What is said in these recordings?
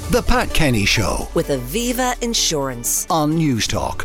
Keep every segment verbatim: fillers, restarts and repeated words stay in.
The Pat Kenny Show with Aviva Insurance on Newstalk.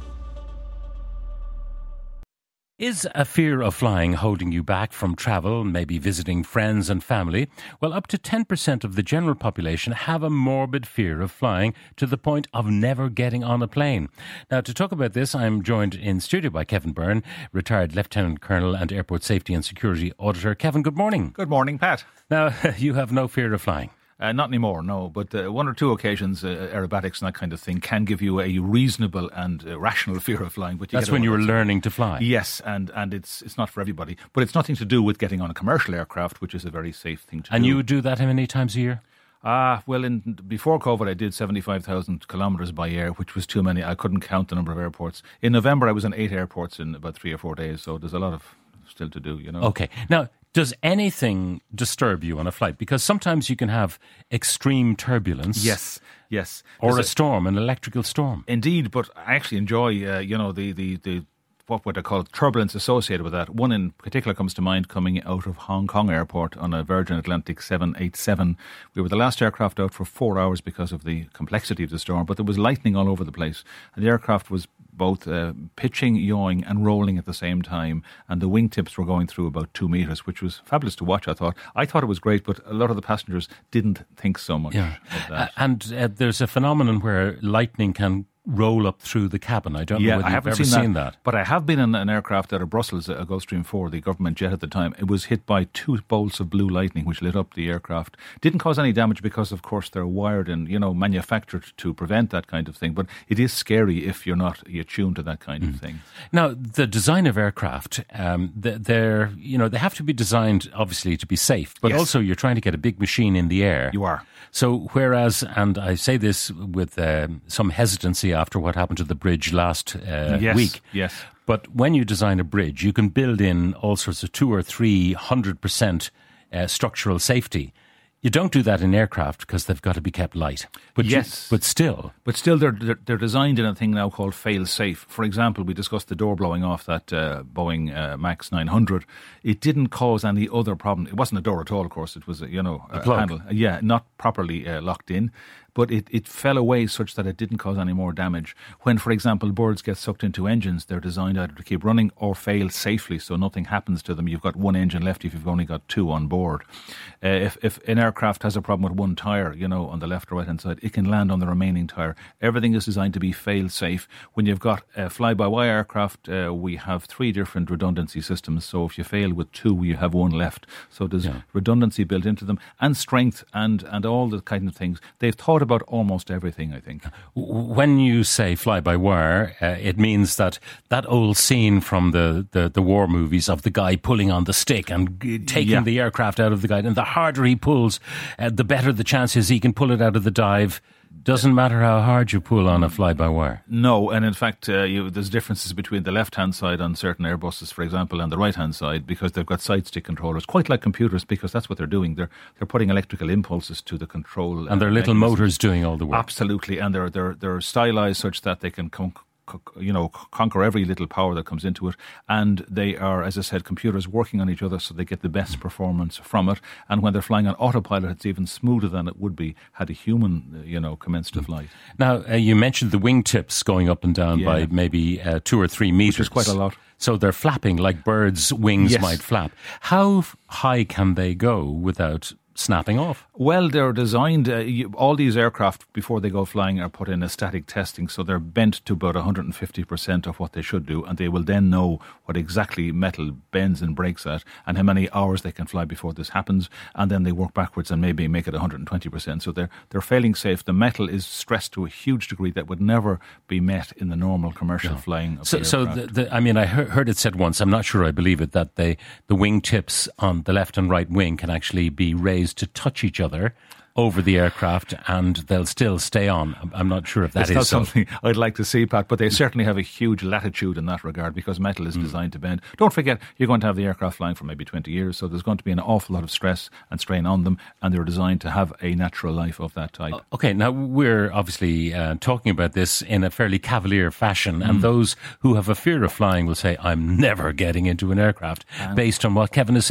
Is a fear of flying holding you back from travel, maybe visiting friends and family? Well, up to ten percent of the general population have a morbid fear of flying to the point of never getting on a plane. Now, to talk about this, I'm joined in studio by Kevin Byrne, retired Lieutenant Colonel and Airport Safety and Security Auditor. Kevin, good morning. Good morning, Pat. Now, you have no fear of flying? Uh, not anymore, no. But uh, one or two occasions, uh, aerobatics and that kind of thing can give you a reasonable and uh, rational fear of flying. But you That's when you were learning to fly? Yes, and, and it's it's not for everybody. But it's nothing to do with getting on a commercial aircraft, which is a very safe thing to and do. And you would do that how many times a year? Ah, uh, well, in, before COVID, I did seventy-five thousand kilometres by air, which was too many. I couldn't count the number of airports. In November, I was in eight airports in about three or four days, so there's a lot of still to do, you know. Okay. Now, does anything disturb you on a flight? Because sometimes you can have extreme turbulence. Yes, yes. Or There's a storm, an electrical storm. Indeed, but I actually enjoy, uh, you know, the, the, the what would I call it, turbulence associated with that. One in particular comes to mind coming out of Hong Kong Airport on a Virgin Atlantic seven eighty-seven. We were the last aircraft out for four hours because of the complexity of the storm, but there was lightning all over the place. And the aircraft was both uh, pitching, yawing and rolling at the same time, and the wingtips were going through about two metres, which was fabulous to watch, I thought. I thought it was great, but a lot of the passengers didn't think so much yeah. of that. Uh, and uh, there's a phenomenon where lightning can roll up through the cabin. I don't yeah, know whether I you've haven't ever seen that, seen that. But I have been in an aircraft out of Brussels, a Gulfstream four, the government jet at the time. It was hit by two bolts of blue lightning which lit up the aircraft. Didn't cause any damage because, of course, they're wired and, you know, manufactured to prevent that kind of thing. But it is scary if you're not attuned to that kind mm. of thing. Now, the design of aircraft, um, they're, you know, they have to be designed, obviously, to be safe. But yes. also you're trying to get a big machine in the air. You are. So whereas, and I say this with uh, some hesitancy after what happened to the bridge last uh, yes, week. Yes. But when you design a bridge, you can build in all sorts of two or three hundred percent uh, structural safety. You don't do that in aircraft because they've got to be kept light. But yes. You, but still. But still, they're, they're they're designed in a thing now called fail-safe. For example, we discussed the door blowing off that uh, Boeing uh, Max nine hundred. It didn't cause any other problem. It wasn't a door at all, of course. It was, a, you know, a, a handle. Yeah, not properly uh, locked in. But it, it fell away such that it didn't cause any more damage. When, for example, birds get sucked into engines, they're designed either to keep running or fail safely, so nothing happens to them. You've got one engine left if you've only got two on board. Uh, if, if an aircraft has a problem with one tyre, you know, on the left or right-hand side, it can land on the remaining tyre. Everything is designed to be fail-safe. When you've got a fly-by-wire aircraft, uh, we have three different redundancy systems. So if you fail with two, you have one left. So there's yeah. redundancy built into them and strength and, and all the kind of things. They've thought about almost everything, I think. When you say fly-by-wire, uh, it means that that old scene from the, the, the war movies of the guy pulling on the stick and g- taking yeah. the aircraft out of the guy, and the harder he pulls, uh, the better the chances he can pull it out of the dive. Doesn't matter how hard you pull on a fly-by-wire. No, and in fact, uh, you, there's differences between the left-hand side on certain Airbuses, for example, and the right-hand side because they've got side-stick controllers, quite like computers, because that's what they're doing. They're they're putting electrical impulses to the control, and their little mechanism. motors doing all the work. Absolutely, and they're they're they're stylized such that they can come. you know, conquer every little power that comes into it. And they are, as I said, computers working on each other so they get the best performance from it. And when they're flying on autopilot, it's even smoother than it would be had a human, you know, commenced to flight. Now, uh, you mentioned the wingtips going up and down yeah. by maybe uh, two or three metres. Which is quite a lot. So they're flapping like birds' wings yes. might flap. How high can they go without snapping off? Well, they're designed, uh, you, all these aircraft before they go flying are put in a static testing, so they're bent to about one hundred fifty percent of what they should do, and they will then know what exactly metal bends and breaks at and how many hours they can fly before this happens, and then they work backwards and maybe make it one hundred twenty percent. So they're, they're failing safe. The metal is stressed to a huge degree that would never be met in the normal commercial no. flying of so, the so aircraft. the, the, I mean, I heard, heard it said once, I'm not sure I believe it, that they, the wing tips on the left and right wing can actually be raised to touch each other over the aircraft, and they'll still stay on. I'm not sure if that it's is not so. something I'd like to see, Pat, but they certainly have a huge latitude in that regard because metal is mm. designed to bend. Don't forget, you're going to have the aircraft flying for maybe twenty years, so there's going to be an awful lot of stress and strain on them, and they're designed to have a natural life of that type. Okay, now we're obviously uh, talking about this in a fairly cavalier fashion, and mm. those who have a fear of flying will say, I'm never getting into an aircraft, and based on what Kevin is saying.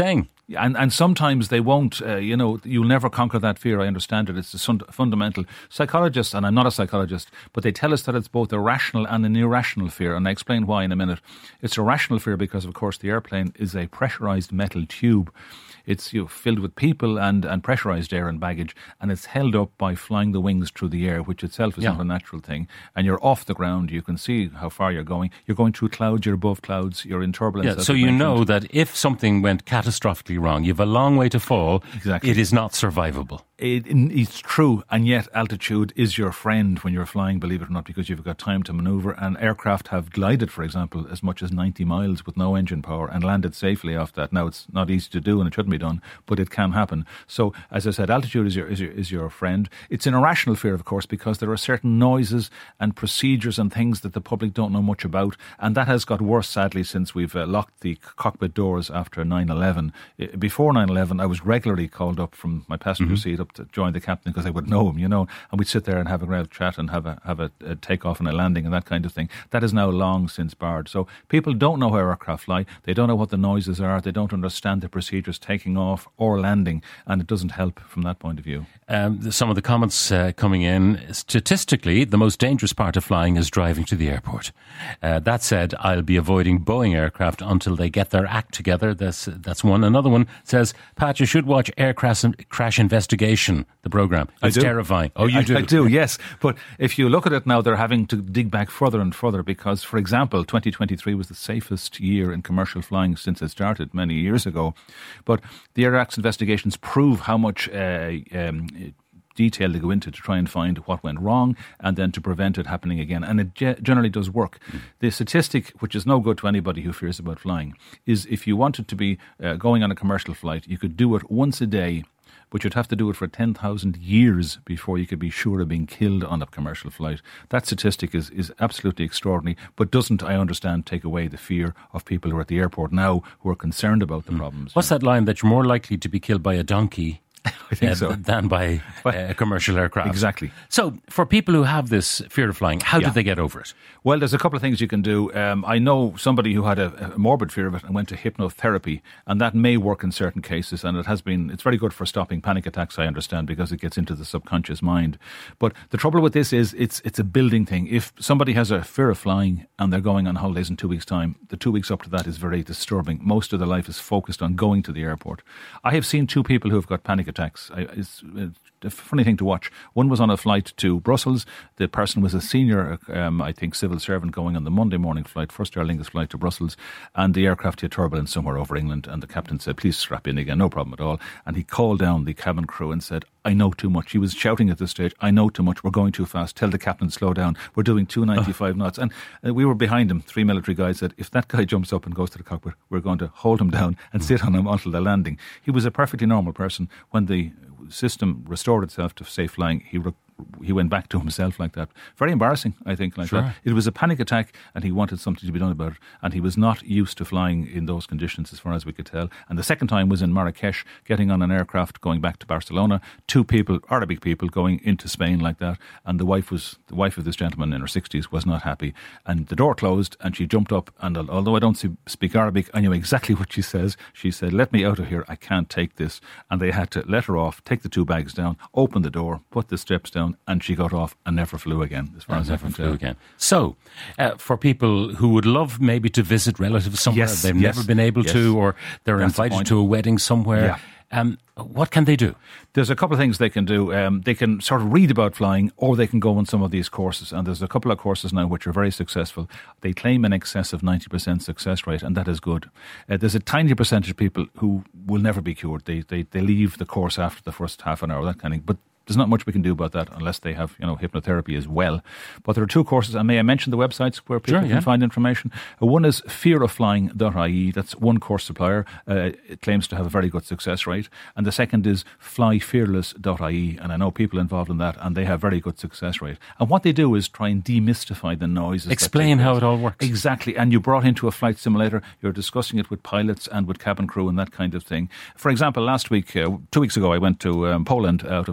And and sometimes they won't, uh, you know, you'll never conquer that fear. I understand it. It's a sun- fundamental. Psychologists, and I'm not a psychologist, but they tell us that it's both a rational and an irrational fear. And I explain why in a minute. It's a rational fear because, of course, the airplane is a pressurized metal tube. It's you know, filled with people and, and pressurised air and baggage, and it's held up by flying the wings through the air, which itself is yeah. not a natural thing. And you're off the ground. You can see how far you're going. You're going through clouds. You're above clouds. You're in turbulence. Yeah, so you mentioned. know that if something went catastrophically wrong, you have a long way to fall. Exactly. It is not survivable. It, it's true, and yet altitude is your friend when you're flying, believe it or not, because you've got time to manoeuvre. And aircraft have glided, for example, as much as ninety miles with no engine power and landed safely off that. Now, it's not easy to do and it shouldn't be done, but it can happen. So, as I said, altitude is your, is your, is your friend. It's an irrational fear, of course, because there are certain noises and procedures and things that the public don't know much about. And that has got worse, sadly, since we've uh, locked the cockpit doors after nine eleven. Before nine eleven, I was regularly called up from my passenger mm-hmm. seat up to join the captain because I would know him, you know, and we'd sit there and have a great chat and have a have a, a takeoff and a landing and that kind of thing. That is now long since barred. So people don't know how aircraft fly. They don't know what the noises are. They don't understand the procedures taking off or landing, and it doesn't help from that point of view. Um, some of the comments uh, coming in, statistically, the most dangerous part of flying is driving to the airport. Uh, that said, I'll be avoiding Boeing aircraft until they get their act together. That's, that's one. Another one says, Pat, you should watch Air Crash, crash Investigation, the programme. It's terrifying. Oh, you I, do? I do, yes. But if you look at it now, they're having to dig back further and further because, for example, twenty twenty-three was the safest year in commercial flying since it started many years ago. But the Air Crash investigations prove how much uh, um, detail they go into to try and find what went wrong and then to prevent it happening again. And it ge- generally does work. Mm. The statistic, which is no good to anybody who fears about flying, is if you wanted to be uh, going on a commercial flight, you could do it once a day, but you'd have to do it for ten thousand years before you could be sure of being killed on a commercial flight. That statistic is, is absolutely extraordinary, but doesn't, I understand, take away the fear of people who are at the airport now who are concerned about the mm. problems. What's that line that you're more likely to be killed by a donkey I think uh, so. than by uh, a commercial aircraft? Exactly. So for people who have this fear of flying, how yeah. did they get over it? Well, there's a couple of things you can do. Um, I know somebody who had a, a morbid fear of it and went to hypnotherapy, and that may work in certain cases, and it has been, it's very good for stopping panic attacks, I understand, because it gets into the subconscious mind. But the trouble with this is it's it's a building thing. If somebody has a fear of flying and they're going on holidays in two weeks' time, the two weeks up to that is very disturbing. Most of their life is focused on going to the airport. I have seen two people who have got panic attacks. I, it's, it's a funny thing to watch. One was on a flight to Brussels. The person was a senior, um, I think, civil servant going on the Monday morning flight, first Aer Lingus flight to Brussels, and the aircraft hit turbulence somewhere over England, and the captain said, please strap in again, no problem at all. And he called down the cabin crew and said, I know too much. He was shouting at this stage, I know too much, we're going too fast, tell the captain to slow down, we're doing two ninety-five oh. knots. And uh, we were behind him, three military guys said, if that guy jumps up and goes to the cockpit, we're going to hold him down and sit on him until the landing. He was a perfectly normal person. When the system restored itself to safe flying, he re- he went back to himself like that. Very embarrassing, I think, like sure. that. It was a panic attack and he wanted something to be done about it, and he was not used to flying in those conditions as far as we could tell. And the second time was in Marrakesh, getting on an aircraft going back to Barcelona, two people, Arabic people, going into Spain like that, and the wife was the wife of this gentleman in her sixties was not happy, and the door closed and she jumped up, and although I don't speak Arabic, I knew exactly what she says. She said, let me out of here, I can't take this. And they had to let her off, take the two bags down, open the door, put the steps down, and she got off and never flew again, as far and as I can tell. Again. So, uh, for people who would love maybe to visit relatives somewhere, yes, they've yes, never been able yes. to, or they're That's invited the to a wedding somewhere, yeah. um, what can they do? There's a couple of things they can do. Um, they can sort of read about flying, or they can go on some of these courses. And there's a couple of courses now which are very successful. They claim in excess of ninety percent success rate, and that is good. Uh, there's a tiny percentage of people who will never be cured. They, they they leave the course after the first half an hour, that kind of thing. But there's not much we can do about that unless they have, you know, hypnotherapy as well. But there are two courses, and may I mention the websites where people sure, can yeah. find information? Uh, one is fear of flying dot I E. That's one course supplier. Uh, it claims to have a very good success rate. And the second is fly fearless dot I E. And I know people involved in that, and they have very good success rate. And what they do is try and demystify the noises. Explain how it all works. Exactly. And you brought into a flight simulator, you're discussing it with pilots and with cabin crew and that kind of thing. For example, last week, uh, two weeks ago, I went to um, Poland out of Dublin,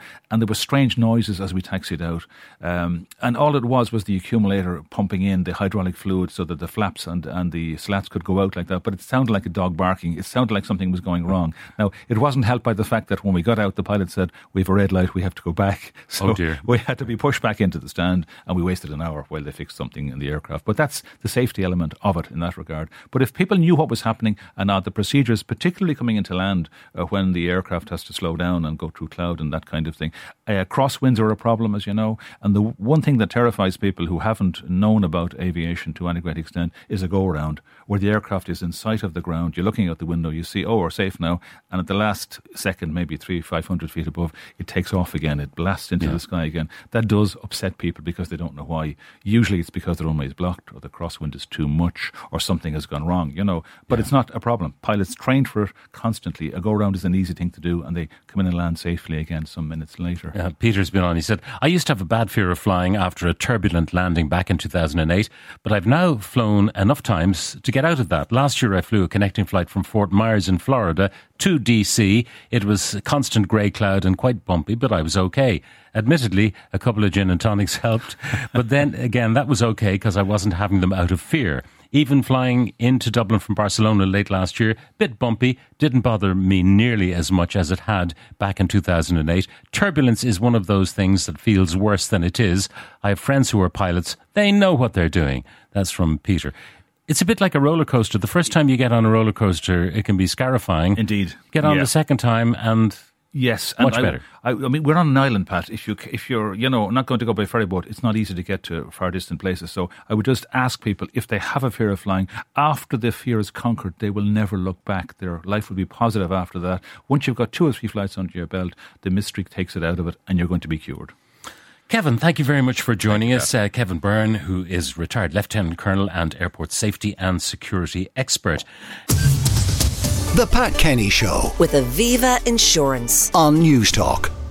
and there were strange noises as we taxied out. Um, and all it was was the accumulator pumping in the hydraulic fluid so that the flaps and, and the slats could go out like that. But it sounded like a dog barking. It sounded like something was going wrong. Now, it wasn't helped by the fact that when we got out, the pilot said, we have a red light, we have to go back. So oh dear. we had to be pushed back into the stand, and we wasted an hour while they fixed something in the aircraft. But that's the safety element of it in that regard. But if people knew what was happening and uh, the procedures, particularly coming into land uh, when the aircraft has to slow down and go through cloud and that kind of thing, uh, crosswinds are a problem, as you know. And the one thing that terrifies people who haven't known about aviation to any great extent is a go-around, where the aircraft is in sight of the ground. You're looking out the window, you see, oh, we're safe now. And at the last second, maybe three, five hundred feet above, it takes off again. It blasts into yeah. the sky again. That does upset people because they don't know why. Usually it's because the runway is blocked or the crosswind is too much or something has gone wrong, you know. But yeah. it's not a problem. Pilots trained for it constantly. A go-around is an easy thing to do, and they come in and land safely again some minutes later. Yeah, Peter's been on. He said, I used to have a bad fear of flying after a turbulent landing back in two thousand eight, but I've now flown enough times to get out of that. Last year I flew a connecting flight from Fort Myers in Florida to D C. It was constant grey cloud and quite bumpy, but I was okay. Admittedly, a couple of gin and tonics helped, but then again, that was okay because I wasn't having them out of fear. Even flying into Dublin from Barcelona late last year, bit bumpy, didn't bother me nearly as much as it had back in two thousand eight. Turbulence is one of those things that feels worse than it is. I have friends who are pilots. They know what they're doing. That's from Peter. It's a bit like a roller coaster. The first time you get on a roller coaster, it can be scarifying. Indeed. Get on yeah. the second time and... Yes, much and better. I, I, I mean, we're on an island, Pat. If you, if you're, you know, not going to go by ferry boat, it's not easy to get to far distant places. So I would just ask people if they have a fear of flying, after the fear is conquered, they will never look back. Their life will be positive after that. Once you've got two or three flights under your belt, the mystery takes it out of it, and you're going to be cured. Kevin, thank you very much for joining you, us. Uh, Kevin Byrne, who is retired Lieutenant Colonel and airport safety and security expert. The Pat Kenny Show with Aviva Insurance on News Talk.